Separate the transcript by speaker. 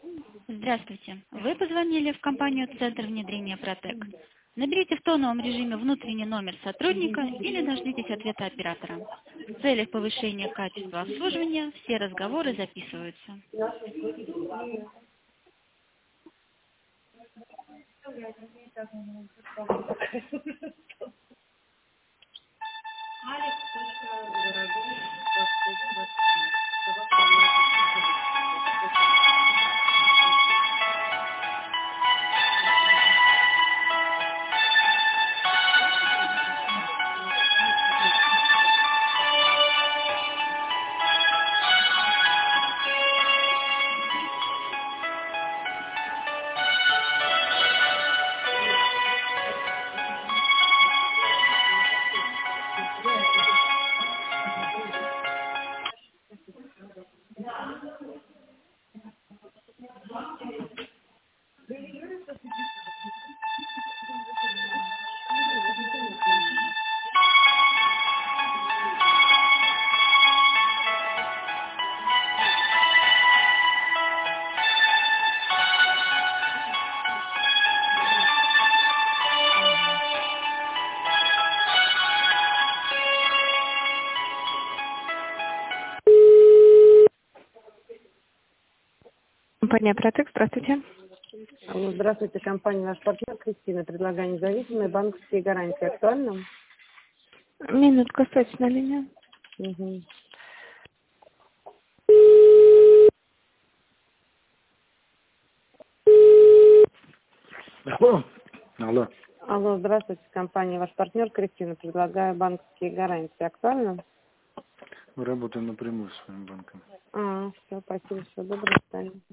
Speaker 1: Здравствуйте. Вы позвонили в компанию «Центр внедрения Протек». Наберите в тоновом режиме внутренний номер сотрудника или дождитесь ответа оператора. В целях повышения качества обслуживания все разговоры записываются.
Speaker 2: Компания «Протек», здравствуйте.
Speaker 3: Алло, здравствуйте, компания «Наш партнер» Кристина. Предлагаю независимые банковские гарантии. Актуально?
Speaker 2: Минутку, стойте на линии.
Speaker 3: Угу.
Speaker 4: Алло. Алло.
Speaker 3: Алло, здравствуйте, компания «Ваш партнер» Кристина. Предлагаю банковские гарантии. Актуально?
Speaker 4: Мы работаем напрямую с своим банком.
Speaker 3: Все, спасибо, всего доброго, до свидания.